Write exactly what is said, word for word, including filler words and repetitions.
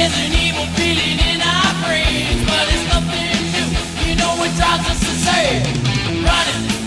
There's an evil feeling in our brains, but it's nothing new. You know it drives us insane. Running.